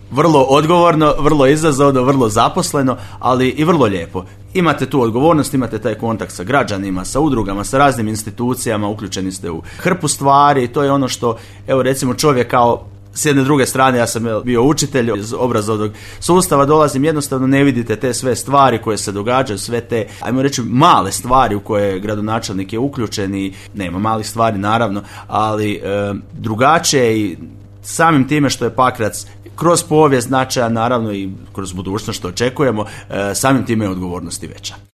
vrlo odgovorno, vrlo izazovno, vrlo zaposleno, ali i vrlo lijepo. Imate tu odgovornost, imate taj kontakt sa građanima, sa udrugama, sa raznim institucijama, uključeni ste u hrpu stvari i to je ono što, evo recimo čovjek kao s jedne druge strane, ja sam bio učitelj iz obrazovnog sustava, dolazim, jednostavno ne vidite te sve stvari koje se događaju, sve te, ajmo reći, male stvari u koje gradonačelnik je uključen i nema malih stvari naravno, ali drugačije i samim time što je Pakrac kroz povijest značajan, naravno i kroz budućnost što očekujemo, samim time je odgovornost i veća.